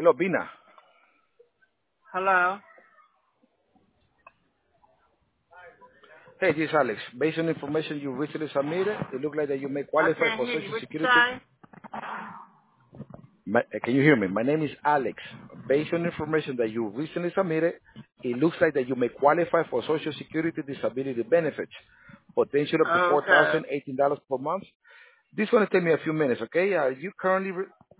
Hello, Bina. Hello. Hey, this is Alex. Based on information you recently submitted, it looks like that you may I qualify can't for hear you. Social What you Security. say? Can you hear me? My name is Alex. Based on information that you recently submitted, it looks like that you may qualify for Social Security disability benefits, potentially up to Okay. $4,018 per month. This is going to take me a few minutes, okay? Are you currently